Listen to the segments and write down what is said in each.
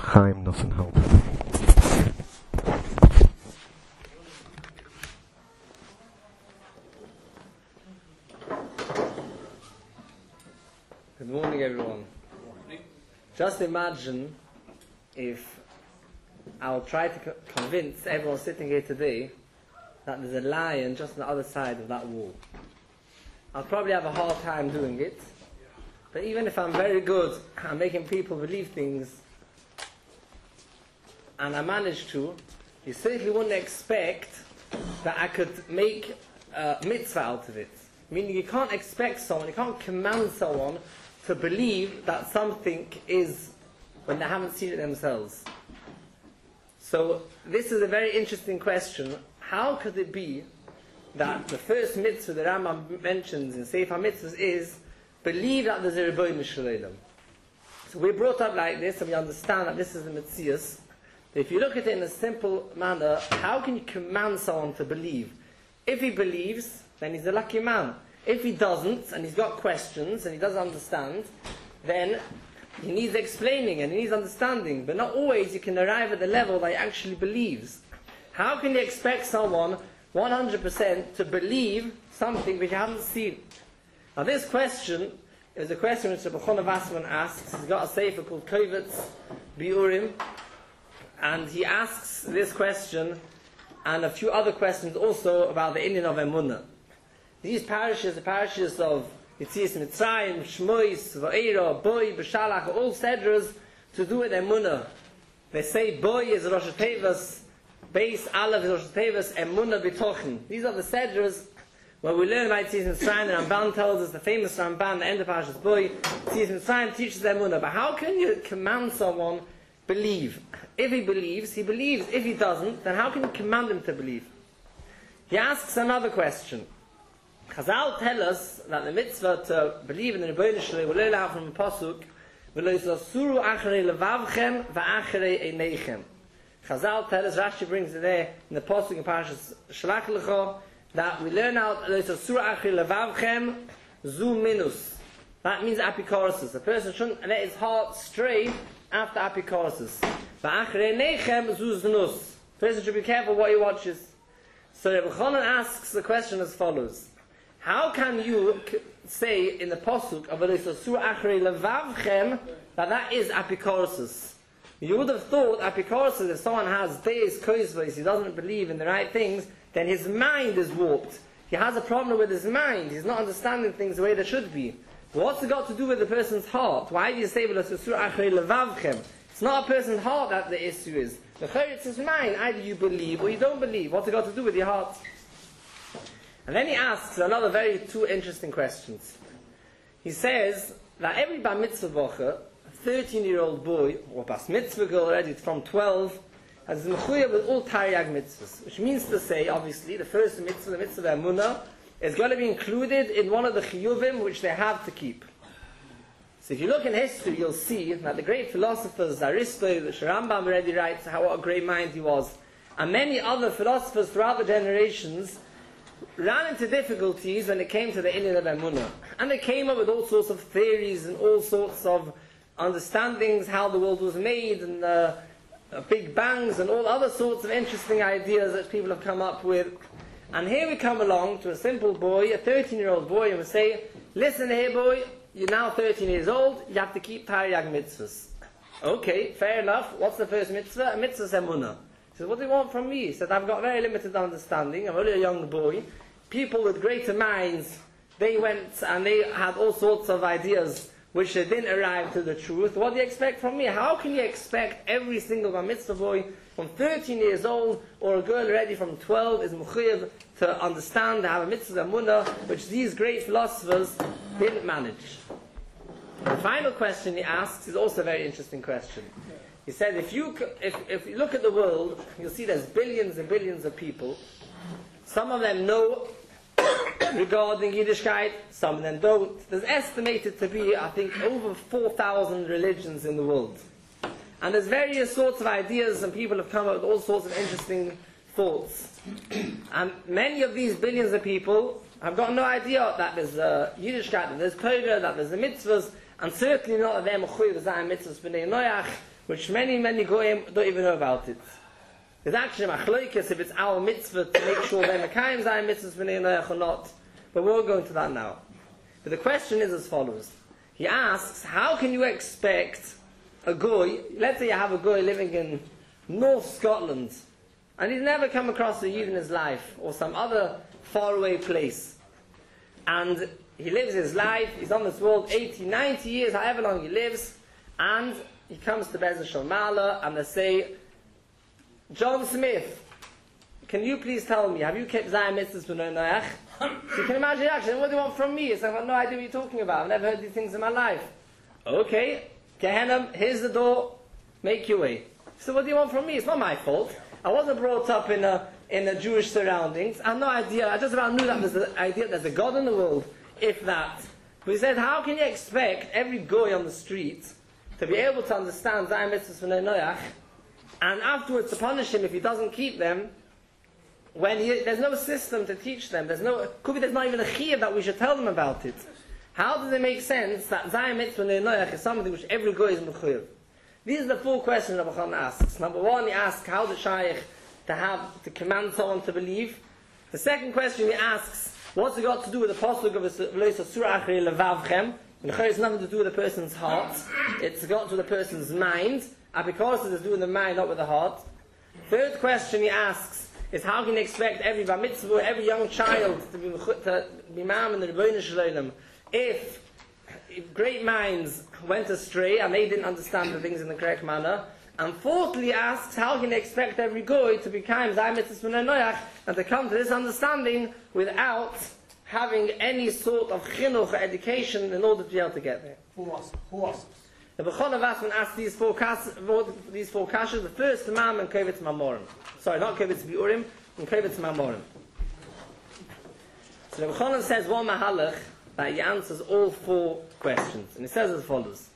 Chaim Nossenhaupt. Good morning, everyone. Just imagine if I'll try to convince everyone sitting here today that there's a lion just on the other side of that wall. I'll probably have a hard time doing it, but even if I'm very good at making people believe things, and I manage to, you certainly wouldn't expect that I could make a mitzvah out of it. Meaning you can't expect someone, you can't command someone to believe that something is when they haven't seen it themselves. So this is a very interesting question. How could it be that the first mitzvah the Rambam mentions in Sefer Mitzvahs is believe that there's a Rebbeinu Shalom? So we're brought up like this and we understand that this is the Metzias. If you look at it in a simple manner, how can you command someone to believe? If he believes, then he's a lucky man. If he doesn't, and he's got questions, and he doesn't understand, then he needs explaining and he needs understanding. But not always you can arrive at the level that he actually believes. How can you expect someone 100% to believe something which you haven't seen? Now this question is a question which Rabbi Chona Wasserman asks. He's got a sefer called Kovetz Biurim, and he asks this question and a few other questions also about the Indian of Emunah. These parishes, the parishes of Yetzias Mitzrayim, Shmois, Va'era, Boi, B'Shalach, are all sedras to do with Emunah. They say Boi is Rosh Tevas, Beis Aleph is Rosh Tevas, Emunah B'Tochen. These are the sedras where we learn about Yetzias Mitzrayim. The Ramban tells us, the famous Ramban, the end of Parashas Boi, Yetzias Mitzrayim teaches Emunah. But how can you command someone believe? If he believes, he believes. If he doesn't, then how can you command him to believe? He asks another question. Chazal tell us that the mitzvah to believe in the Rebbeinu Shalom will learn out from the pasuk, "V'lo yisasuru acharei levavchem va'acharei einechem." Chazal tell us, Rashi brings it there in the pasuk in Parashas Shalach Lecha, that we learn out "Lo yisasuru acharei levavchem zu minus." That means apikoresis. A person shouldn't let his heart stray after apikoresis. Va'acharei einechem zu znus. A person should be careful what he watches. So Rebbe Chonon asks the question as follows. How can you say in the pasuk of Elisasur Achrei Levavchem that is apikoresis? You would have thought apikoresis, if someone has deis koisvos, he doesn't believe in the right things, then his mind is warped. He has a problem with his mind. He's not understanding things the way they should be. What's it got to do with the person's heart? Why do you say Elisasur Achrei Levavchem? It's not a person's heart that the issue is. It's his mind. Either you believe or you don't believe. What's it got to do with your heart? And then he asks another two interesting questions. He says that every bar mitzvah bocher, a 13-year-old boy, or bas mitzvah girl already from 12, has mechuyev with all Taryag mitzvahs. Which means to say, obviously, the first mitzvah, the mitzvah of Emunah, is going to be included in one of the chiyuvim which they have to keep. So if you look in history, you'll see that the great philosophers, Aristotle, the Rambam already writes what a great mind he was, and many other philosophers throughout the generations ran into difficulties when it came to the Indian of Emunah. And they came up with all sorts of theories and all sorts of understandings, how the world was made, and big bangs, and all other sorts of interesting ideas that people have come up with. And here we come along to a simple boy, a 13-year-old boy, and we say, listen here boy, you're now 13 years old, you have to keep Taryag mitzvahs. Okay, fair enough. What's the first mitzvah? A mitzvah is Emunah. He said, what do you want from me? He said, I've got very limited understanding. I'm only a young boy. People with greater minds, they went and they had all sorts of ideas which they didn't arrive to the truth. What do you expect from me? How can you expect every single bar mitzvah boy from 13 years old or a girl already from 12 is mechuyev to understand, to have a mitzvah Emunah, which these great philosophers didn't manage? The final question he asks is also a very interesting question. He said, if you look at the world, you'll see there's billions and billions of people. Some of them know regarding Yiddishkeit, some of them don't. There's estimated to be, I think, over 4,000 religions in the world. And there's various sorts of ideas, and people have come up with all sorts of interesting thoughts. And many of these billions of people have got no idea that there's Yiddishkeit, that there's Torah, that there's the mitzvahs, and certainly not that they're mechuyev zayin mitzvahs b'nei Noach, which many goyim don't even know about it. There's actually machloikes if it's our mitzvah to make sure they're mekayim zayin mitzvahs b'nei noach or not. But we won't go into that now. But the question is as follows. He asks, how can you expect a goy, let's say you have a goy living in North Scotland, and he's never come across a Yid in his life, or some other faraway place. And he lives his life, he's on this world 80, 90 years, however long he lives, and he comes to Bezer Shalmala, and they say, John Smith, can you please tell me, have you kept Zayin Mitzvahs B'nei Noach? You can imagine the action, what do you want from me? It's like, I've got no idea what you're talking about, I've never heard these things in my life. Okay, Gehenna, here's the door, make your way. So what do you want from me? It's not my fault. I wasn't brought up in a Jewish surroundings. I have no idea. I just about knew that there's the idea there's a God in the world, if that. But he said, how can you expect every goy on the street to be able to understand Zayin Mitzvahs B'nei Noach, and afterwards to punish him if he doesn't keep them, when there's no system to teach them. There's not even a chiyuv that we should tell them about it. How does it make sense that Zayin Mitzvahs B'nei Noach is something which every goy is mechuyev? These are the four questions Rabbi Chana asks. Number one, he asks how the shaykh to command someone to believe. The second question he asks, what's it got to do with the pasuk of V'lo yisasur achrei levavchem? It's nothing to do with a person's heart. It's got to do with a person's mind. And because it is to do with the mind, not with the heart. Third question he asks is how can you expect every bar mitzvah, every young child to be ma'am in the Rebbeinu Shalom if great minds went astray and they didn't understand the things in the correct manner. And fourthly asks, how can you expect every goy to become Zayin Mitzvahs B'nei Noach and to come to this understanding without having any sort of chinuch or education in order to be able to get there? Who asks? The Bechona Vasman asks these four kashas. The first, the Mam and Kovetz Mamorim. Sorry, not Kovetz Biurim, and Kovetz Mamorim. So the Bechona says one mahalach that he answers all four questions. And he says as follows.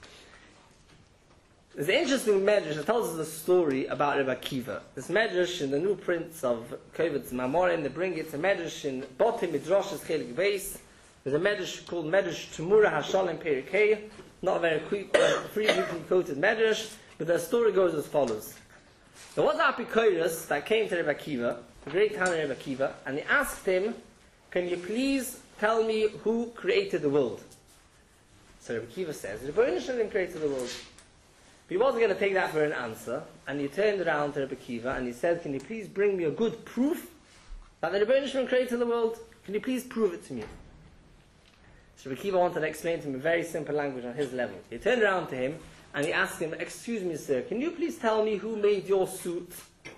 There's an interesting medrash that tells us a story about Rebbe Akiva. This medrash in the new prints of Kovetz Mamorim, they bring it to medrash in Botim Midrash's Chelik Beis. There's a medrash called Medrash Tumura Hashalem Perikei. Not a very frequently quoted medrash, but the story goes as follows. There was an Apikoros that came to Rebbe Akiva, the great Tana Rebbe Akiva, and he asked him, can you please tell me who created the world? So Rebbe Akiva says, the Rebbeinu Shalom created the world. But he wasn't going to take that for an answer, and he turned around to Rebbe Akiva and he said, can you please bring me a good proof that the Rebbeinu Shalom created the world? Can you please prove it to me? So Rebbe Akiva wanted to explain to him in very simple language on his level. He turned around to him and he asked him, excuse me sir, can you please tell me who made your suit?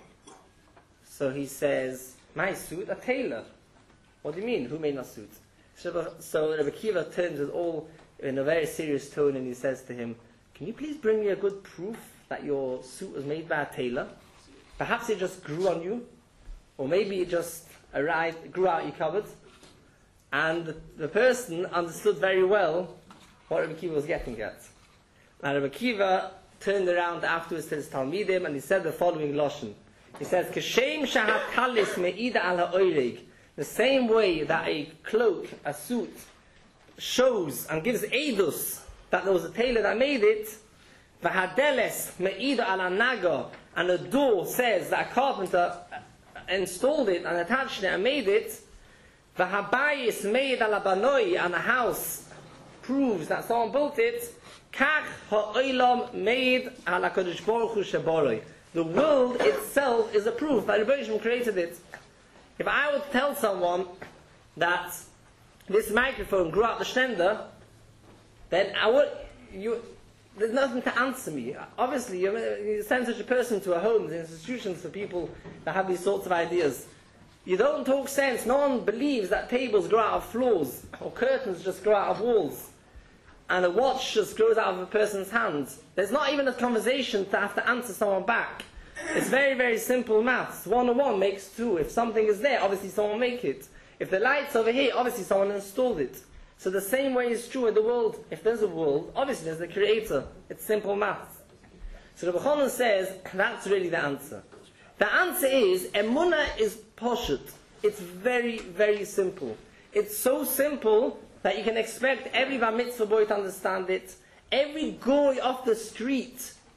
So he says, my suit? A tailor. What do you mean, who made my suit? So Rebbe Akiva turns it all in a very serious tone and he says to him, can you please bring me a good proof that your suit was made by a tailor? Perhaps it just grew on you, or maybe it just grew out your cupboard. And the person understood very well what Rebbe Akiva was getting at. And Rebbe Akiva turned around afterwards to his Talmidim and he said the following lashon. He says, "Kashem shahatalis meida al ha'oireg." The same way that a cloak, a suit, shows and gives edus that there was a tailor that made it. V'hadeles meida al hanaga, and a door says that a carpenter installed it and attached it and made it. V'habayis meid al abanoi, and a house proves that someone built it. Kach ha'olam meid al HaKadosh Baruch Hu sheboroi. The world itself is a proof that the Rebbeinu created it. If I would tell someone that this microphone grew out the stender, then there's nothing to answer me. Obviously, you send such a person to a home, the institutions for people that have these sorts of ideas. You don't talk sense. No one believes that tables grow out of floors, or curtains just grow out of walls, and a watch just grows out of a person's hands. There's not even a conversation to have to answer someone back. It's very, very simple maths. 1 and 1 makes 2. If something is there, obviously someone make it. If the light's over here, obviously someone installed it. So the same way is true in the world. If there's a world, obviously there's a creator. It's simple maths. So the Bechona says, that's really the answer. The answer is, Emunah is poshut. It's very, very simple. It's so simple that you can expect every bar mitzvah boy to understand it. Every goy off the street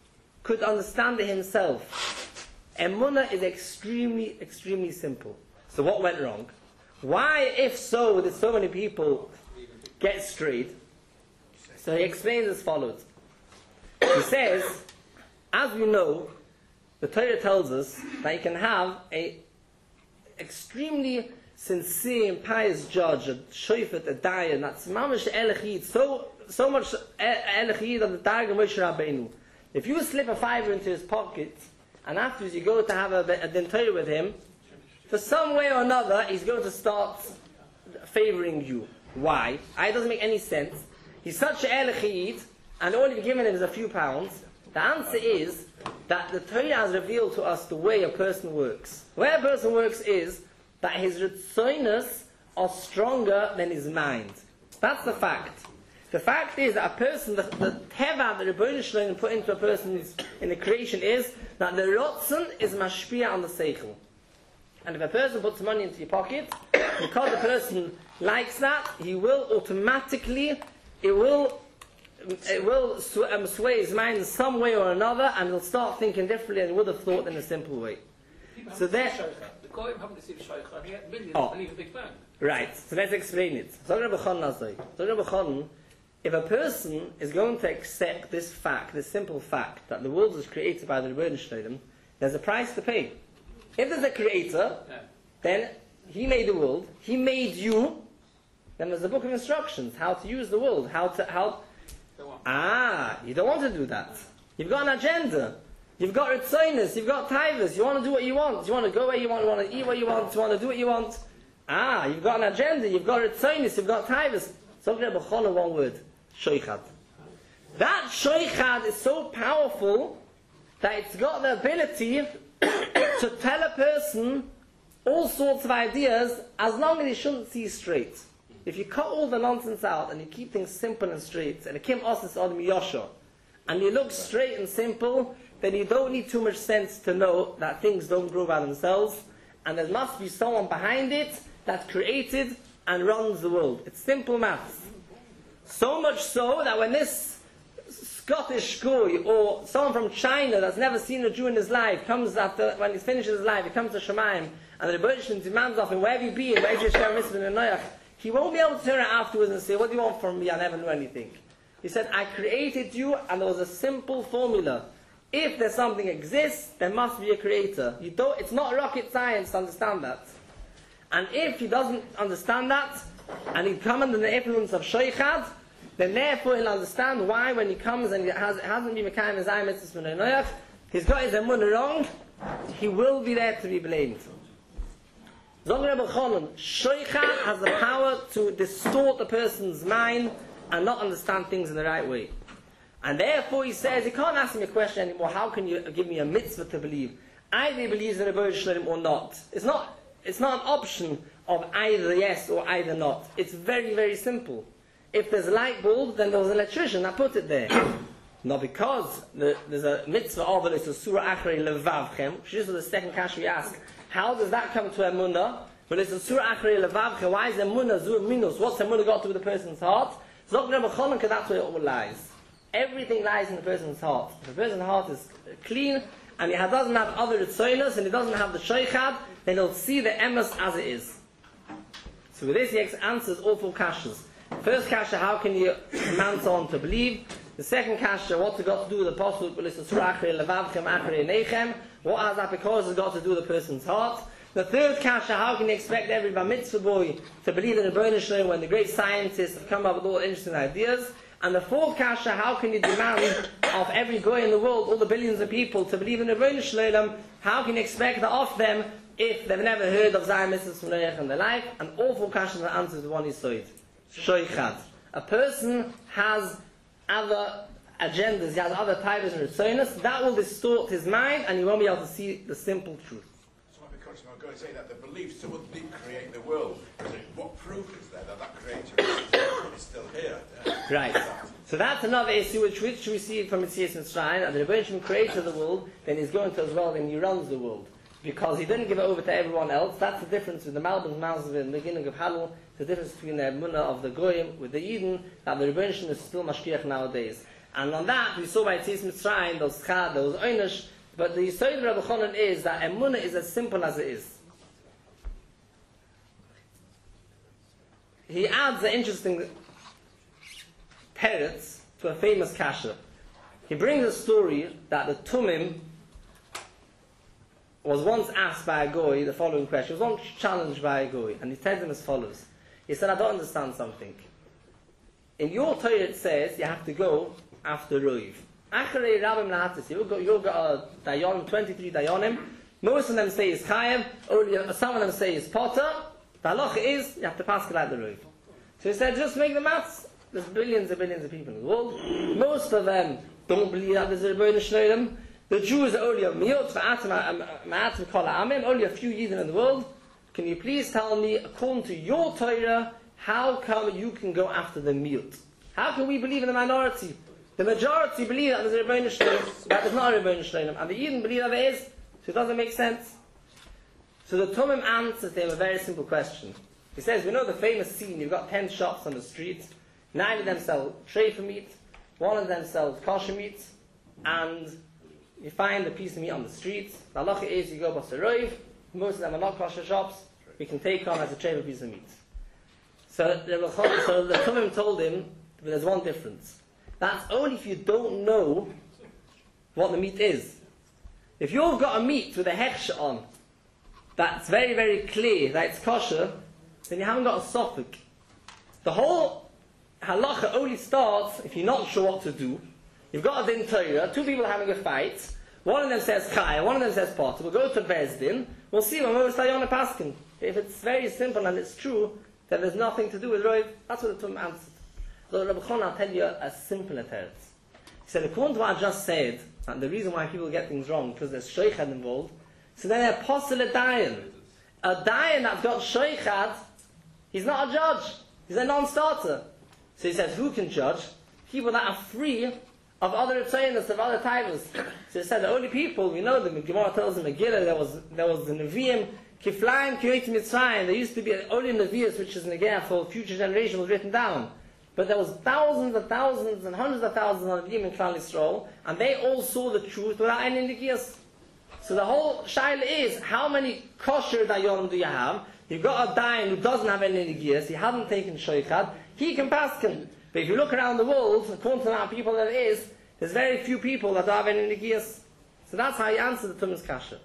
could understand it himself. Emunah is extremely, extremely simple. So what went wrong? Why, if so, did so many people get strayed? So he explains as follows. He says, as we know, the Torah tells us that you can have a extremely sincere and pious judge, a shofet, a dayan, that's mamash elechid, so much elechid of the Darga Moshe Rabbeinu. If you slip a fiver into his pocket, and afterwards you go to have a din Torah with him, for some way or another, he's going to start favoring you. Why? It doesn't make any sense. He's such an elechid, and all you've given him is a few pounds. The answer is that the Torah has revealed to us the way a person works. The way a person works is that his ritzonos are stronger than his mind. That's the fact. The fact is that a person, the teva that the Rebbeinu Shalom put into a person's in the creation is that the rotzen is mashpia on the seichel. And if a person puts money into your pocket, because the person likes that, he will automatically, it will sway his mind in some way or another, and he'll start thinking differently than he would have thought in a simple way. So that. Right, so let's explain it. If a person is going to accept this fact, this simple fact, that the world was created by the Rebbeinu Shalom, there's a price to pay. If there's a creator, then he made the world, he made you, then there's a book of instructions, how to use the world, you don't want to do that. You've got an agenda. You've got ritzonos, you've got taivas, you want to do what you want, you want to go where you want to eat what you want, you want to do what you want. You've got an agenda, you've got ritzonos, you've got taivas. So one word, shoichad. That shoichad is so powerful that it's got the ability to tell a person all sorts of ideas as long as he shouldn't see straight. If you cut all the nonsense out and you keep things simple and straight, and Kim Osis Adam Yosha, and you look straight and simple, then you don't need too much sense to know that things don't grow by themselves, and there must be someone behind it that created and runs the world. It's simple maths. So much so that when this Scottish guy or someone from China that's never seen a Jew in his life comes after, when he finishes his life, he comes to Shemaim, and the Rebbeinu demands of him, where have you been? Where did you share mitzvah in Noach? He won't be able to turn around afterwards and say, what do you want from me? I never knew anything. He said, I created you, and there was a simple formula. If there's something exists, there must be a creator. It's not rocket science to understand that. And if he doesn't understand that, and he comes under the influence of Shoichad, then therefore he'll understand why when he comes and he hasn't been Mekayim his Ayim Mitzvahs from Noach, he's got his emunah wrong, he will be there to be blamed. Zoger Rebbe Chonon, Shoichad has the power to distort a person's mind and not understand things in the right way. And therefore he says, you can't ask me a question anymore, how can you give me a mitzvah to believe? Either he believes in Rebbeinu Shalom or not. It's not an option of either yes or either not. It's very, very simple. If there's a light bulb, then there was an electrician that put it there. Not because there's a mitzvah of it, it's a surah achrei levavchem, which is the second question we ask. How does that come to emunah? Well, it's a surah achrei levavchem. Why is emunah zur minus? What's emunah got to do with the person's heart? Zok Rebbe Chonon, because that's where it all lies. Everything lies in the person's heart. If the person's heart is clean, and he doesn't have other ritzonos, and he doesn't have the shoichad, then he'll see the emes as it is. So with this, he answers all four kashas. First kasha, how can you command someone to believe? The second kasha, what's it got to do with the pasuk? What has that because it's got to do with the person's heart? The third kasha, how can you expect every bar mitzvah boy to believe in the Rebbeinu Shalom when the great scientists have come up with all interesting ideas? And the fourth kasha, how can you demand of every guy in the world, all the billions of people, to believe in the Rebbeinu Shalom? How can you expect that of them if they've never heard of Zayim Mitzvahs from Noach in their life? And all four kashas are answered to one Yisoid. Shoichad. A person has other agendas, he has other types and ritzonos, that will distort his mind and he won't be able to see the simple truth. So I'm going to say that the belief someone did create the world, what proof is there that creator is still here? Right. So that's another issue which we see from Mitzias Mitzrayim, that the Rebbeinu Shalom created the world, then he's going to as well, then he runs the world. Because he didn't give it over to everyone else. That's the difference with the Malbim Mazv in the beginning of Halal, the difference between the Emunah of the Goyim with the Eden, that the Rebbeinu Shalom is still Mashkiach nowadays. And on that, we saw by Tzis Mitzrayim, those chad, those einish, but the Yisod of Rabbi Chanan is that emunah is as simple as it is. He adds an interesting teretz to a famous kasha. He brings a story that the Tumim was once asked by a goy the following question. He was once challenged by a goy, and he tells him as follows. He said, I don't understand something. In your Torah it says you have to go after Roiv. Acharei Rabim Lahatis, you'll got a Dayanim, 23 Dayanim. Most of them say it's Chayev, only some of them say it's Potter. The halacha is, you have to pass like the Roiv. So he said, just make the maths. There's billions and billions of people in the world. Most of them don't believe that there's a Rebbeinu Shloim. The Jews are only a miut, only a few Yidden in the world. Can you please tell me, according to your Torah, how come you can go after the miut? How can we believe in the minority? The majority believe that there's a Rebbeinu Shloim, that there's not a Rebbeinu Shloim, and the Yidden believe that there is. So it doesn't make sense. So the Tumim answers him a very simple question. He says, we know the famous scene, you've got 10 shops on the street, 9 of them sell treifa meat, 1 of them sells kosher meat, and you find a piece of meat on the street. The halacha is you go bust a roiv, most of them are not kosher shops, we can take on as a treifa piece of meat. So the Tumim told him, but there's one difference. That's only if you don't know what the meat is. If you've got a meat with a hechsher on, that's very, very clear that it's kosher, then you haven't got a suffix. The whole halacha only starts if you're not sure what to do. You've got a din Torah, 2 people are having a fight, one of them says Chaya, one of them says Potter. We'll go to Bezdin, we'll see when we're Sayona Paskin. If it's very simple and it's true, then there's nothing to do with Roiv. That's what the Tum answered. So Rabbi Chon, I'll tell you a simpler teretz. He said, according to what I just said, and the reason why people get things wrong, because there's sheikhad involved, so then they're apostle a dayan. A dayan that's got sheikhad, he's not a judge. He's a non-starter. So he says, who can judge? People that are free of other tzayinus, of other titles. So he said, the only people, we know them, the Gemara tells them, Megillah, there was the Nevi'im, Kiflaim, Kiyotim Mitzrayim, there used to be only Nevi'us, which is Negeh for future generation, was written down. But there was thousands and thousands and hundreds of thousands of Nevi'im in Klal Yisrael, and they all saw the truth without any Negias. So the whole shaila is, how many kosher dayon do you have? You've got a dayan who doesn't have any Negias, he hasn't taken sheikhad, he can paskin. But if you look around the world, according to the amount of people there is, there's very few people that don't have any Negias. So that's how you answer the Tumim's kasha.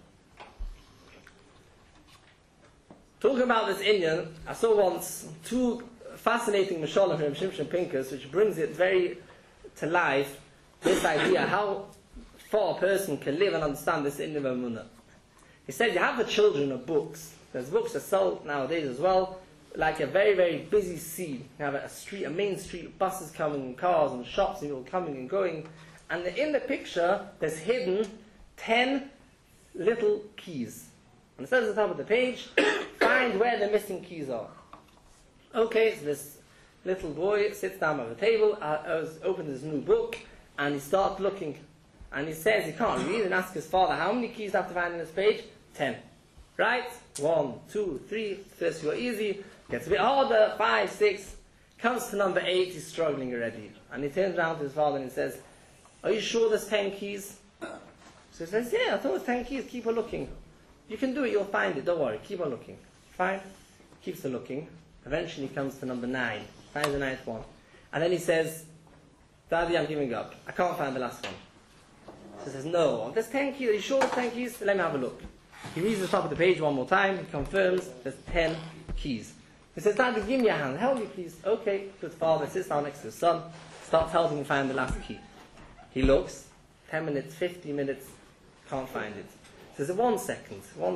Talking about this Inyan, I saw once 2 fascinating mashalah from Shimshon Pincus, which brings it very to life, this idea, how far a person can live and understand this Inyan of Emunah. He said, you have the children of books. There's books that sell nowadays as well, like a very, very busy scene. You have a main street, buses coming, and cars, and shops, and people coming and going. And in the picture, there's hidden 10 little keys. And it says at the top of the page, find where the missing keys are. Okay, so this little boy sits down by the table, opens his new book, and he starts looking. And he says he can't read, and asks his father, how many keys do I have to find on this page? 10. Right? 1, 2, 3, first you're easy, gets a bit harder, 5, 6, comes to number 8, he's struggling already. And he turns around to his father and he says, are you sure there's 10 keys? So he says, yeah, I thought it was 10 keys, keep on looking. You can do it, you'll find it, don't worry, keep on looking. Fine, keeps on looking. Eventually he comes to number 9, finds the 9th one. And then he says, Daddy, I'm giving up. I can't find the last one. So he says, no, there's 10 keys, are you sure there's 10 keys? Let me have a look. He reads the top of the page one more time, he confirms there's 10 keys. He says, Daddy, give me a hand, help me please. Okay, good father, sits down next to his son, starts helping him find the last key. He looks, 10 minutes, 50 minutes, can't find it. Says, 1 second.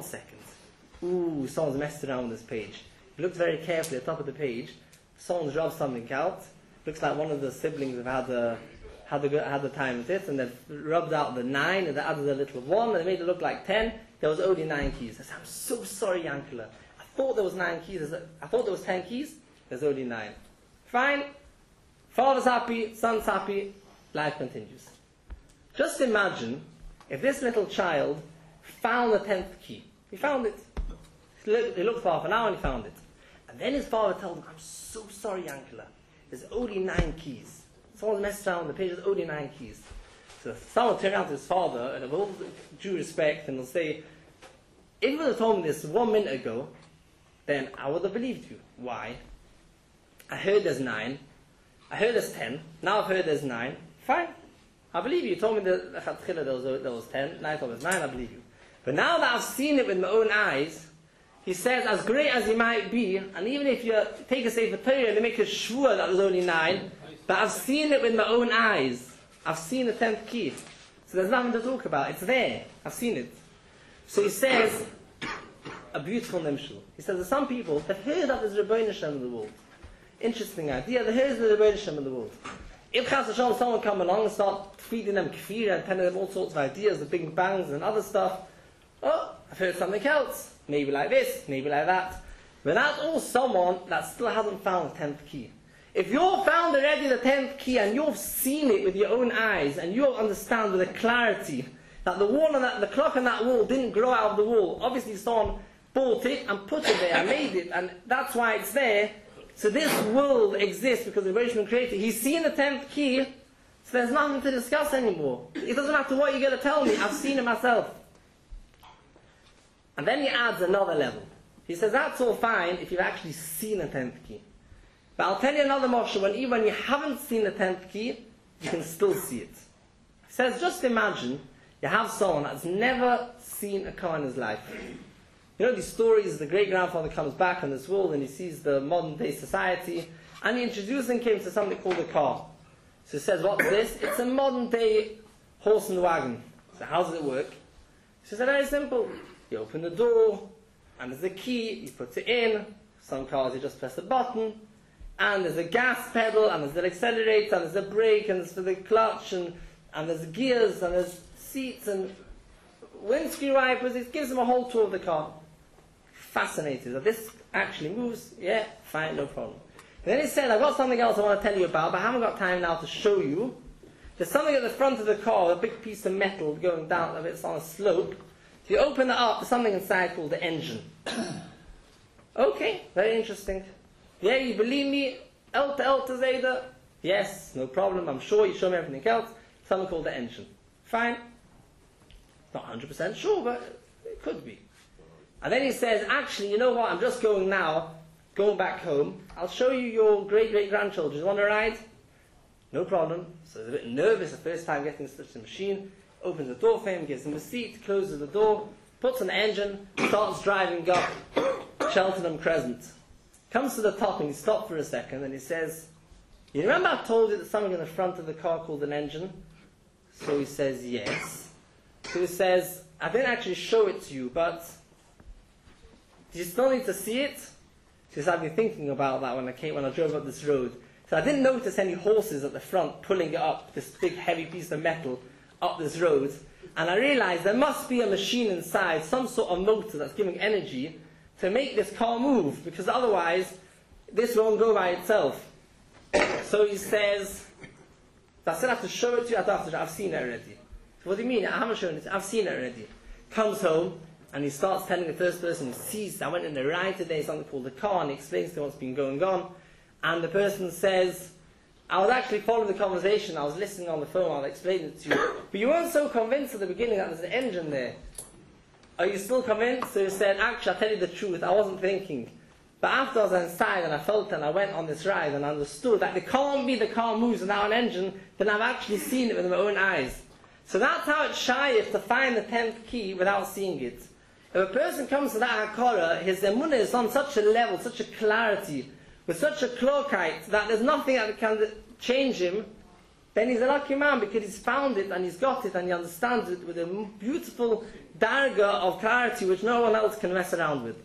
Ooh, someone's messed around with this page. He looks very carefully at the top of the page, someone's rubbed something out, looks like one of the siblings have had the time with it, and they've rubbed out the 9, and they added a little 1, and they made it look like 10. There was only 9 keys. I said, I'm so sorry, Yankala. I thought there was 9 keys. I thought there was 10 keys. There's only 9. Fine. Father's happy, son's happy, life continues. Just imagine if this little child found the 10th key. He found it. He looked for half an hour and he found it. And then his father told him, I'm so sorry, Yankala. There's only 9 keys. someone messed around on the page with only 9 keys. So someone turned around to his father, and of all due respect, and will say, if you would have told me this 1 minute ago, then I would have believed you. Why? I heard there's 9. I heard there's 10. Now I've heard there's 9. Fine. I believe you. You told me that there was 10. Now I told me there's 9. I believe you. But now that I've seen it with my own eyes, he says, as great as he might be, and even if you take a Sefer Torah and make a shvur that there's only 9, but I've seen it with my own eyes. I've seen the 10th key. So there's nothing to talk about. It's there. I've seen it. So he says, a beautiful nimshul. He says, there's some people that heard that there's Rebbeinu Shem in the world. Interesting idea. They heard there's Rebbeinu Shem in the world. If Chas Hashem, someone come along and start feeding them kefir and telling them all sorts of ideas, the big bangs and other stuff, oh, I've heard something else. Maybe like this, maybe like that. But that's all someone that still hasn't found the 10th key. If you've found already the 10th key and you've seen it with your own eyes and you understand with a clarity that the wall on that, the clock on that wall didn't grow out of the wall. Obviously someone bought it and put it there and made it, and that's why it's there. So this world exists because the Rebbeinu created it. He's seen the 10th key, so there's nothing to discuss anymore. It doesn't matter what you're going to tell me, I've seen it myself. And then he adds another level. He says that's all fine if you've actually seen the 10th key. But I'll tell you another Moshe, even when you haven't seen the 10th key, you can still see it. He says, just imagine you have someone that's never seen a car in his life. You know these stories, the great-grandfather comes back in this world and he sees the modern-day society, and he introducing him to something called a car. So he says, what's this? It's a modern-day horse and wagon. So how does it work? He says, very simple. You open the door, and there's a key, you put it in. Some cars you just press a button, and there's a gas pedal, and there's an accelerator, and there's a brake, and there's for the clutch, and there's gears, and there's seats, and windscreen wipers. It gives them a whole tour of the car. Fascinated that this actually moves. Yeah, fine, no problem. And then he said, I've got something else I want to tell you about, but I haven't got time now to show you. There's something at the front of the car, a big piece of metal going down, it's on a slope. If you open it up, there's something inside called the engine. Okay, very interesting. Yeah, you believe me? Elta Zayda? Yes, no problem, I'm sure. You show me everything else. Something called the engine. Fine. Not 100% sure, but it could be. And then he says, actually, you know what? I'm just going back home. I'll show you your great-great-grandchildren. You want to ride? No problem. So he's a bit nervous the first time getting such a machine. Opens the door for him, gives him a seat, closes the door, puts on the engine, starts driving up Cheltenham Crescent. Comes to the top and he stops for a second and he says, you remember I told you that something in the front of the car called an engine? So he says, yes. So he says, I didn't actually show it to you, but do you still need to see it? She says, I've been thinking about that when I drove up this road. So I didn't notice any horses at the front pulling it up, this big heavy piece of metal, up this road, and I realized there must be a machine inside, some sort of motor that's giving energy to make this car move, because otherwise this won't go by itself. So he says, I still have to show it to you. I don't have to show it. I've seen it already. So what do you mean? I haven't shown it. I've seen it already. Comes home and he starts telling the first person, he sees, I went in the ride today, something called the car, and he explains to him what's been going on, and the person says, I was actually following the conversation, I was listening on the phone, I'll explain it to you. But you weren't so convinced at the beginning that there's an engine there. Are you still convinced? So he said, actually, I'll tell you the truth, I wasn't thinking. But after I was inside and I felt it and I went on this ride and I understood that it can't be the car moves without an engine, then I've actually seen it with my own eyes. So that's how it's shaykh to find the 10th key without seeing it. If a person comes to that hakara, his emunah is on such a level, such a clarity, with such a klokite, that there's nothing that can change him, then he's a lucky man because he's found it and he's got it and he understands it with a beautiful darga of clarity which no one else can mess around with.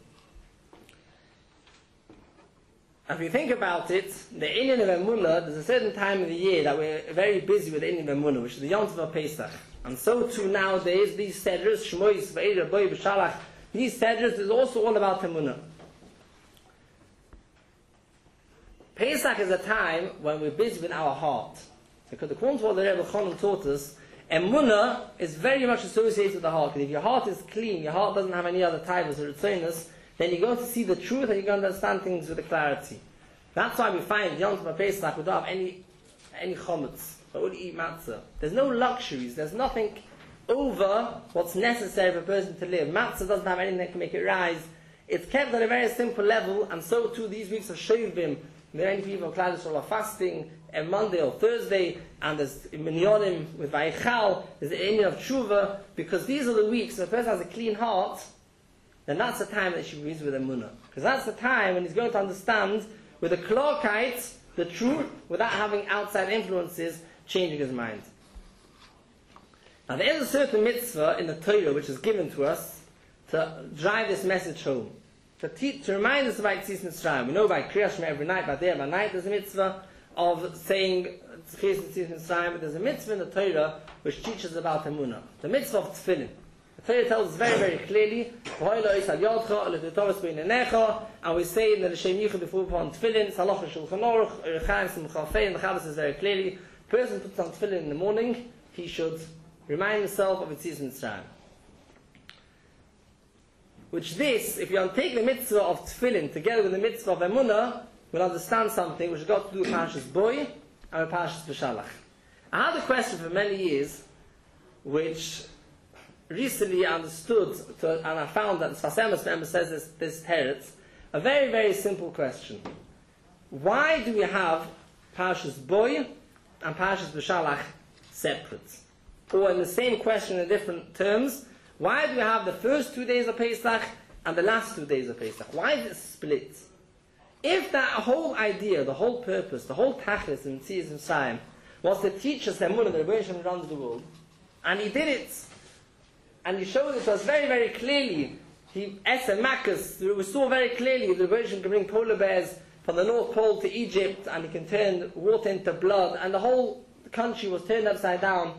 If you think about it, the Inyan of Emunah, there's a certain time of the year that we're very busy with the Inyan of Emunah, which is the Yom Tov of Pesach. And so too nowadays, these sedras, Shmois, Ve'er, Boi, B'Shalach, these sedras is also all about Emunah. Pesach is a time when we're busy with our heart. Because according to what the Rebbe Chonim taught us, Emunah is very much associated with the heart. Because if your heart is clean, your heart doesn't have any other types of ritzonos, then you're going to see the truth and you're going to understand things with clarity. That's why we find Yom Tov Pesach, we don't have any any chometz. Don't only eat matzah. There's no luxuries. There's nothing over what's necessary for a person to live. Matzah doesn't have anything that can make it rise. It's kept at a very simple level, and so too these weeks of Shovim. Many people of Klal Yisrael are fasting on Monday or Thursday, and there's minyanim with Vayichal, there's the Inyan of Tshuva, because these are the weeks when a person has a clean heart, then that's the time that he should be with Emunah. Because that's the time when he's going to understand with a Klarkeit, the truth, without having outside influences changing his mind. Now there is a certain mitzvah in the Torah which is given to us to drive this message home. To remind us about Tzis Mitzrayim. We know by Kriyas Shema every night, by day by night, there's a mitzvah of saying Tzis Mitzrayim, but there's a mitzvah in the Torah which teaches about Emunah. The mitzvah of Tefillin. The Torah tells us very, very clearly, and we say in the L'Shem Yichud before upon Tefillin, Salach Shulchan Aruch, Rechaim Simchafei, and the Chavos says very clearly, the person puts on Tefillin in the morning, he should remind himself of Tzis Mitzrayim. Which this, if you take the mitzvah of Tefillin together with the mitzvah of Emunah, we'll understand something which has got to do with Parshas Boi and with Parshas Beshalach. I had a question for many years, which recently I understood, and I found that the Sfas Emes member says this teretz, a very, very simple question. Why do we have Parshas Boi and Parshas Beshalach separate? Or in the same question in different terms, why do we have the first 2 days of Pesach and the last 2 days of Pesach? Why is it split? If that whole idea, the whole purpose, the whole tachlis in Tzis Mitzrayim was to teach us Emunah, the Rebbe Shem runs the world, and he did it, and he showed it to us very, very clearly. We saw very clearly the Rebbe Shem can bring polar bears from the North Pole to Egypt, and he can turn water into blood, and the whole country was turned upside down.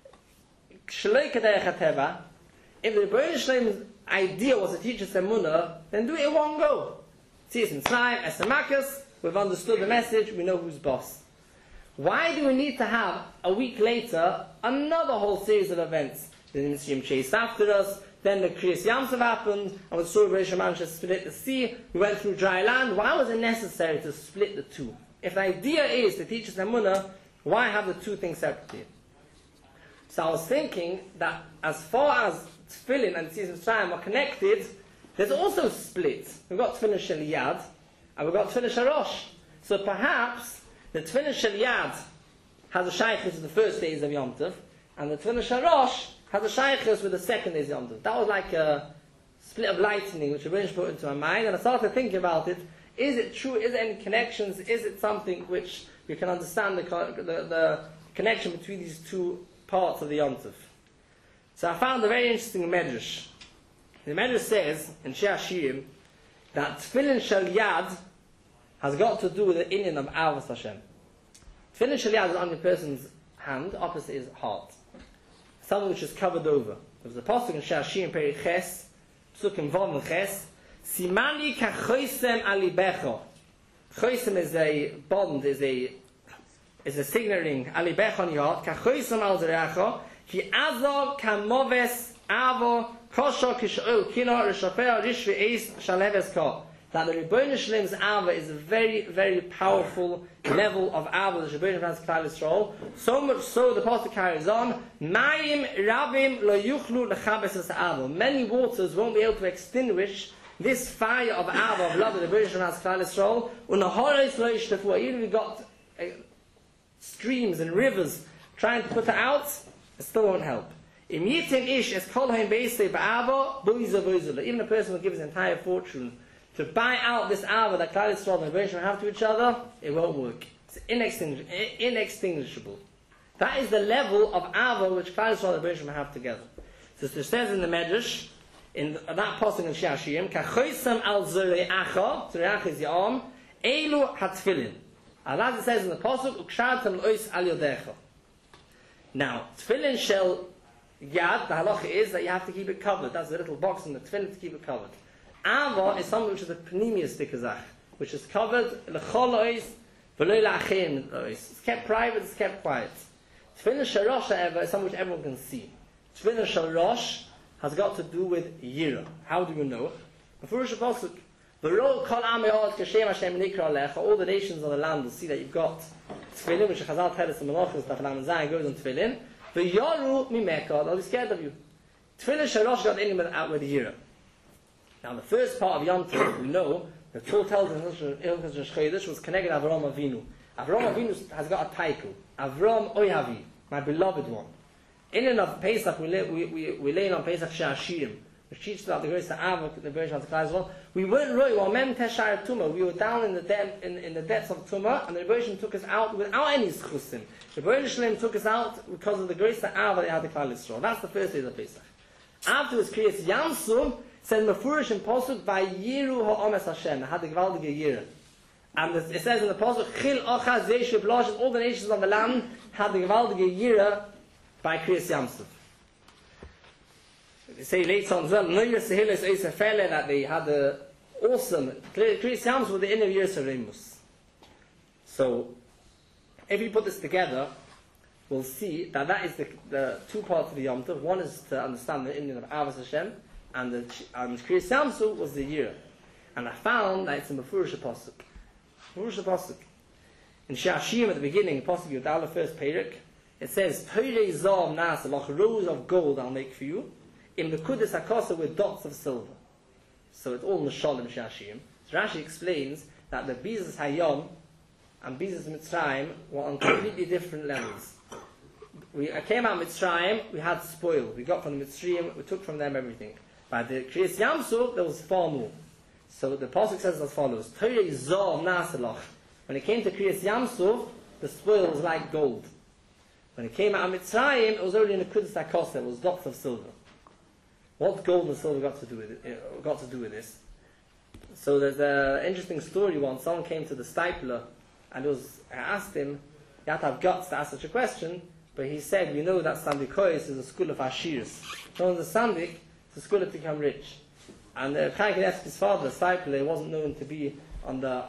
If the Rebbe Shem's idea was to teach us Emunah, then do it in one go. Tzis Mitzrayim, Esamakas, we've understood the message, we know who's boss. Why do we need to have, a week later, another whole series of events? The Mitzrayim chased after us, then the Kriyas Yamsov happened, and we saw Rebbe Shimon split the sea, we went through dry land. Why was it necessary to split the two? If the idea is to teach us Emunah, why have the two things separately? So I was thinking that as far as Tefillin and Tzis Mitzrayim are connected, there's also split. We've got Tefillin Shel Yad, and we've got Tefillin Shel Rosh. So perhaps the Tefillin Shel Yad has a shaykhus with the first days of Yom Tov, and the Tefillin Shel Rosh has a shaykhus with the second days of Yom Tov. That was like a split of lightning which Rebbe put into my mind, and I started thinking about it. Is it true? Is there any connections? Is it something which we can understand the connection between these two parts of the Yom Tov? So I found a very interesting medrash. The medrash says in Shir Hashirim that Tefillin Shel Yad has got to do with the inyan of Avos Hashem. Tefillin Shel Yad is on the person's hand, opposite his heart, something which is covered over. There's a pasuk in Shir Hashirim Perek Ches, Psukim Vav Ches, Simani kachoisem alibecho. Choisem is a bond, is a signaling alibecho on your heart. Kachoisem al zerecho. Ki azor kamoves avo kosho kishol kino rishapeh rishvi eis shaleves ko. That the Rebbeinu Shlem's ava is a very, very powerful level of ava. The Rebbeinu Shlem's Klal Yisrael. So much so the pasuk carries on. Mayim rabim lo yuchlu lechabes es ava. Many waters won't be able to extinguish this fire of ava, of love of the Rebbeinu Shlem's Klal Yisrael. Unahoris lo yishtefua. Even we got streams and rivers trying to put it out, it still won't help. Im yitin ish es kol hain beisei ba'ava buiza buizula. Even a person will give his entire fortune to buy out this ava that Klal Yisrael and Rebbeinu have to each other, it won't work. It's inextinguishable. That is the level of ava which Klal Yisrael and Rebbeinu have together. So it says in the Medrash, in that passage in Shir Hashirim, kachoisam al zoreacha, zoreacha is your arm, elu hatfilin. And as it says in the pasuk, ukshartam lois al yodecha. Now, tefillin shel yad, the halacha is that you have to keep it covered. That's a little box in the tefillin to keep it covered. Ava is something which is a pneumius dikazach, which is covered l'chol lois v'lo la'achem lois. It's kept private, it's kept quiet. Tefillin shel rosh, however, is something which everyone can see. Tefillin shel rosh has got to do with yira. How do we know? Before Rosh Pasuk, all the nations of the land will see that you've got tefillin, which Chazal tell us in Menachos, that Chanan Zayin goes on tefillin, v'yaru mimeka, they'll be scared of you. Tefillin Shalosh got in with the year. Now the first part of Yom Tov, we know, the Torah tells us in Hilchos Chodesh was connected to Avram Avinu. Avram Avinu has got a title, Avram Oyavi, my beloved one. In and of Pesach, we lay on Pesach She'ashirim, which teaches about the grace of Avram, the version of the Klal as well. We weren't really, while Mem Teshar Tumah, we were down in the depths of Tumah, and the Rebbeinu took us out without any schusim. The Rebbeinu took us out because of the grace of Avram that had the Klal Yisrael. That's the first day of Pesach. Afterwards, Kriyas Yamsum said Mefurish in Pasuk by Yiru Ha'omes Hashem, had the gewaltige Yira. And it says in the Pasuk, Chil Ochaz Yeshu B'Losh, all the nations of the land had the gewaltige Yira by Kriyas Yamsum. They say later on as well, Noyer Sehilis Eisefele, that they had the awesome, Kriyas Yamsum were the inner years of Remus. So, if you put this together, we'll see that that is the two parts of the Yom Tov. One is to understand the Indian of Avos Hashem, and Kriyas Yamsum was the year. And I found that it's in Mefurish Pasuk. Mefurish Pasuk. In She'ashirim at the beginning, possibly with the first Perek, it says, Toirei Zav Nasa, like rows of gold I'll make for you, in the Kudus HaKosa with dots of silver. So it's all Neshalim She'ashirim. So Rashi explains that the Bizas Hayom and Bizas Mitzrayim were on completely different levels. We came out of Mitzrayim, we had spoil. We got from the Mitzrayim, we took from them everything. By the Kriyas Yamsuf, there was far more. So the Pasuk says as follows, Toirei Zav Nasalach. When it came to Kriyas Yamsuf, the spoil was like gold. When it came out of Mitzrayim, it was only in the Kudus HaKosa, it was dots of silver. What gold and silver got to do with this? So there's an interesting story once. Someone came to the stipler, and I asked him, you have to have guts to ask such a question, but he said, we know that Sandikois is a school of Ashiris. Known as the Sandik, it's a school to become rich. And Chaim Kanievsky's father, the stipler, wasn't known to be on the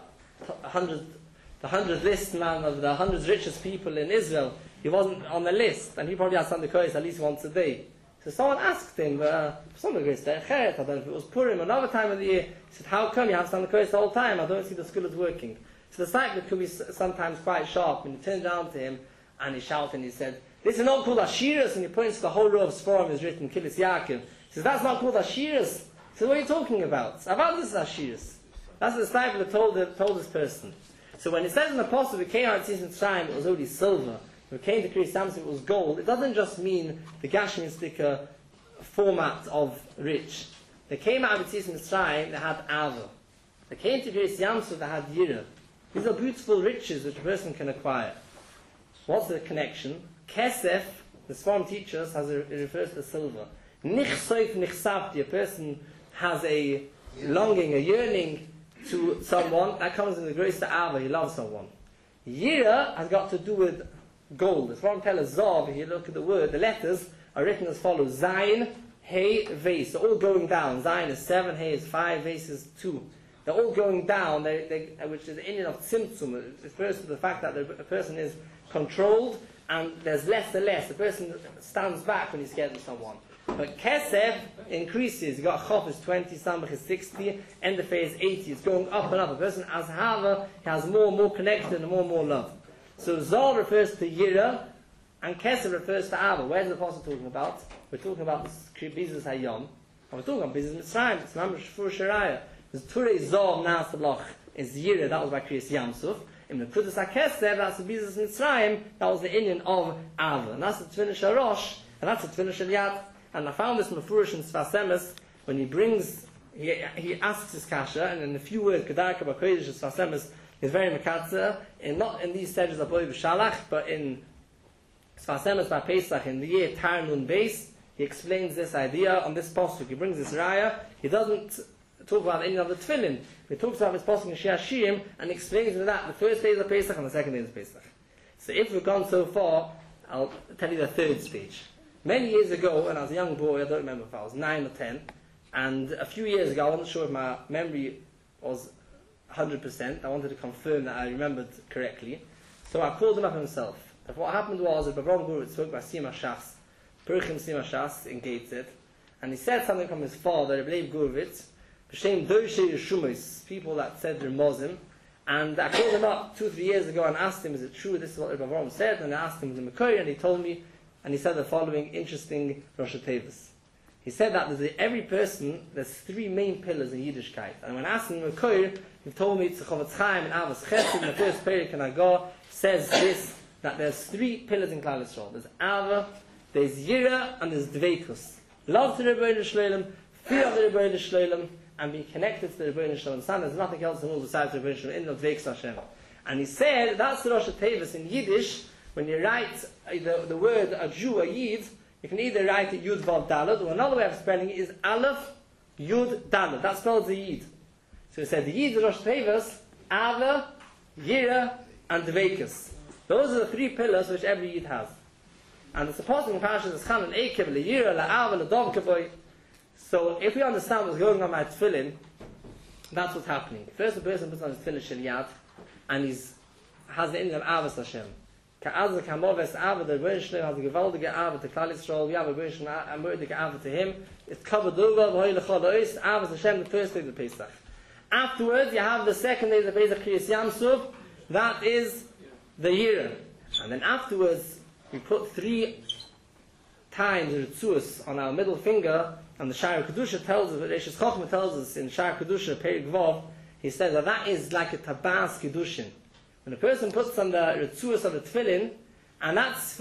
100th list man of the 100 richest people in Israel. He wasn't on the list, and he probably had Sandikois at least once a day. So someone asked him, some of the grace, I don't know if it was Purim or another time of the year, he said, how come you have Sandikois the whole time? I don't see the school is working. So the stipler could be sometimes quite sharp, and he turned around to him, and he shouted and he said, this is not called Ashiras, and he points to the whole row of Sforim is written, Kilis Yaakov. He says, that's not called Ashiras. He says, what are you talking about? About this is Ashiras. That's what the stipler told this person. So when it says in the Apostle, we came out of Mitzrayim, it was only silver. When it came to Kriyas Yamsuf, it was gold. It doesn't just mean the Gashminstika format of rich. They came out of Mitzrayim, they had Ava. They came to Kriyas Yamsuf, they had Yira. These are beautiful riches which a person can acquire. What's the connection? Kesef, the Sforim teaches, it refers to silver. Nichsoif nichsavti, a person has a longing, a yearning to someone, that comes in the grace of Ava, he loves someone. Yira has got to do with gold. The Sforim tell us Zav, if you look at the word, the letters are written as follows: Zayin, Hey, Vase. They're all going down. Zayin is 7, Hey is 5, Vase is 2. They're all going down, which is the Indian of Tzimtzum. It refers to the fact that the person is controlled and there's less and less. The person stands back when he's scared of someone. But Kesef increases. You got Chof is 20, Samach is 60, Endefei is 80. It's going up and up. A person as Hava, he has more and more connection and more and more love. So Zal refers to Yira, and Kesef refers to Ava. Where's the Apostle talking about? We're talking about Bizas Hayom, and we're talking about Bizas Mitzrayim. It's Mamash Fur Shariah. There's Turei Zal Nasalach is Yira, that was by Kriyas Yamsuf. In the Kudus HaKesef, that's the Bizas Mitzrayim, that was the Indian of Ava. And that's the Tvina Sharosh, and that's the Tvina Shalyat. And I found this Mefurish in Sfas Emes, when he asks his kasha, and in a few words, Kedarka B'Kodesh Sfas Emes is very mekatzer, and not in these stages of Boi B'Shalach, but in Sfas Emes by Pesach, in the year Tar Nun Beis, he explains this idea on this pasuk. He brings this raya. He doesn't talk about any of the tefillin. He talks about this pasuk in She'ashirim, and explains that the first day is of Pesach and the second day is of Pesach. So if we've gone so far, I'll tell you the third stage. Many years ago, when I was a young boy, I don't remember if I was 9 or 10, and a few years ago, I wasn't sure if my memory was 100%. I wanted to confirm that I remembered correctly. So I called him up himself. But what happened was that Bavram Guru spoke by Sima Shas, Perchim Sima Shas in Gateshead, and he said something from his father, Rebbe Gurovitz, B'Shem Doshei Yeshumos, people that said they're Muslim, And I called him up 2-3 years ago and asked him, is it true this is what Rebbe Avraham said? And I asked him the Makor, and he told me, and he said the following interesting Rosh Tevis. He said that every person, there's 3 main pillars in Yiddishkeit. And when I asked him the Makor, he told me, Tzechovetz Chaim and Avos Chesed, in the first period, and I go, says this, that there's 3 pillars in Klal Yisrael. There's Ava, there's Yira, and there's Dveikus. Love to the Rebbeinu Shloim, fear of the Rebbeinu Shloim, and be connected to the Rebbeinu Shloim. There's nothing else in the world besides the Rebbeinu Shloim, in the Dveikus Hashem. And he said, that's the Rosh Tevis in Yiddish. When you write the word a Jew, a Yid, you can either write it Yud Vav Dalad, or another way of spelling it is Aleph Yud Dalad. That spells the Yid. So he said the Yid, the Rosh Tevis, Ava, Yira, and Dveikus. Those are the 3 pillars which every Yid has. And the supporting parashas is Chan and Ekev, Le'yira, Le'ava, Le'dov Kavoy. So if we understand what's going on my tefillin, that's what's happening. First, the person puts on his tefillin shel yad, and has the Indian of Avos Hashem. Ka'az Kamoves Ava, the Rebbeinu Shloim has a gewaltige Ava to Klal Yisrael. We have a Rebbeinu Shloim, a murdige Ava to him. It's covered over, V'hoi L'chol Ois, Avos Hashem, the first day of the Pesach. Afterwards, you have the second day of the Pesach, Kriyas Yamsuf. That is the Yira. And then afterwards, we put 3 times Ritzuos on our middle finger, and the Sha'ar Kedusha tells us, Reishis Chochmah tells us in Sha'ar Kedusha, Perik Vov, he says that is like a Tabas Kedushin. When a person puts on the Ritzuos of the Tefillin, and that's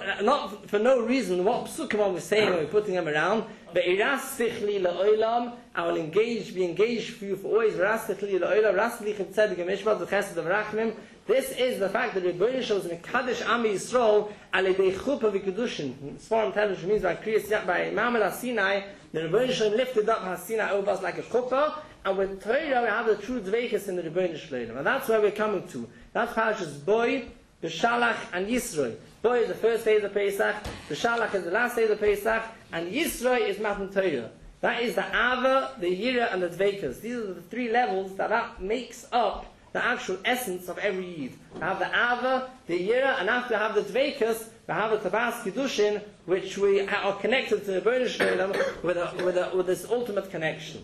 not for no reason, what Psukim we're saying when we're putting them around, Ve'iras Tichli La'olam, I will be engaged for you for always, Ve'iras Tichli La'olam, Ve'iras Tichli Tzedek HaMishpat, V'chesed V'rachmim. This is the fact that Rebbeinu shows Mekadesh Am Yisrael Alei Chuppah V'Kedushin. Sforim tell us, which means by Mamel HaSinai, the Rebbeinu Shalom lifted up HaSinai over us like a chuppah, and with Torah we have the true Dveikus in the Rebbeinu Shalom. And that's where we're coming to. That's Parashas Boi, B'Shalach, and Yisroi. Boi is the first day of the Pesach, B'Shalach is the last day of the Pesach, and Yisroi is Matan Torah. That is the Ava, the Yira, and the Dveikus. These are the 3 levels that makes up the actual essence of every Yid. We have the Ava, the Yira, and after we have the Dveikus, we have the Tabas Kedushin, which we are connected to the Rebbeinu Shalom with this ultimate connection.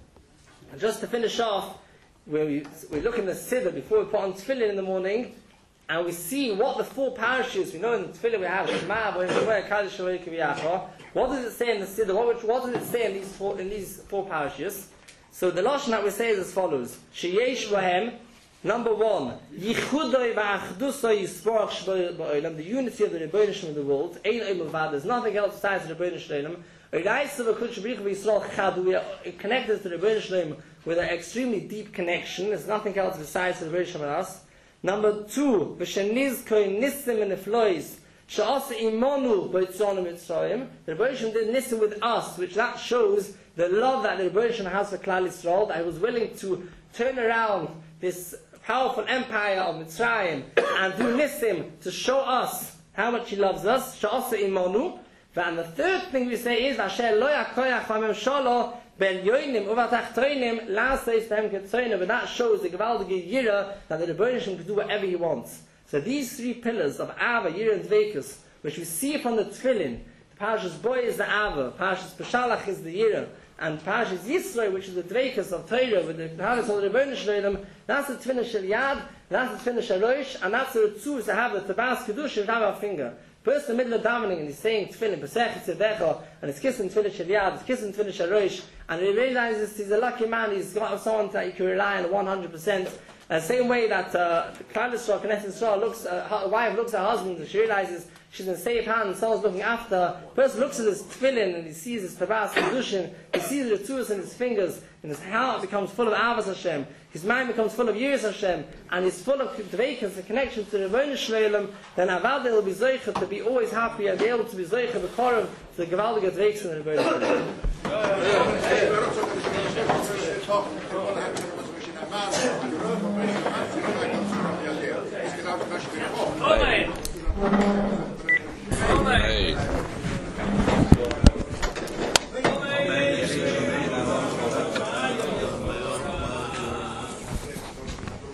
And just to finish off, we look in the Siddur before we put on Tefillin in the morning, and we see what the 4 parashas, we know in the Tefillin we have Shema, Kaddish, what does it say in the Siddur? What does it say in these 4 parashas? So the Lashon that we say is as follows: Sheyesh Bohem, number 1, Yichudoi v'achdusoi yisborach shvoi ba'olam, the unity of the Rebbeinu Shalom of the world. Ein olam vad, there's nothing else besides the Rebbeinu Shalom. Oiraisa v'kush b'rich v'Yisrael chad, we are connected to the Rebbeinu Shalom with an extremely deep connection. There's nothing else besides the Rebbeinu Shalom and us. Number 2, v'sheniz koi nisim v'neflois, she'asa imonu b'yitzonu mitzrayim. The Rebbeinu Shalom did nisim with us, which that shows the love that the Rebbeinu Shalom has for Klal Yisrael, that he was willing to turn around this powerful empire of Mitzrayim and do nisim to show us how much he loves us. She'asa imonu. And the third thing we say is Asher lo yakoyach v'memshalo ben yoinim uvatachtoinim la'aseis behem ketzoinim. And that shows the gewaldige Yira that the Rebbeinu Shalom can do whatever he wants. So these 3 pillars of Ava, Yira, and Dveikus, which we see from the Tefillin, the Parashas Boi is the Ava, Parashas B'Shalach is the Yira, and Parashas Yisroi, which is the Dveikus of Torah, with the Parashas of the Rebbeinu Shalom, that's the Tefillin Shel Yad, that's the Tefillin Shel Rosh, and that's the Ritzus to have the Tabas Kedusha and have our finger. First, in the middle of davening, and he's saying Tefillin, Pesach Tzedekah, and he's kissing Tefillin Shel Yad, he's kissing Tefillin Shel Rosh, and he realizes he's a lucky man, he's got someone that he can rely on 100%. Same way that Klal Yisrael, Knesset Yisrael, a wife looks at her husband, and she realizes she's in safe hands, someone's looking after her. The person looks at his tefillin, and he sees his tabas kedushin, he sees the ritzuos in his fingers, and his heart becomes full of avos Hashem, his mind becomes full of yiras Hashem, and he's full of dveikus, the connection to the Rebbeinu Shalom. Then Avada will be zoicha to be always happy and be able to be zoicha b'korav to the gewaldige dveikus in the Rebbeinu Shalom.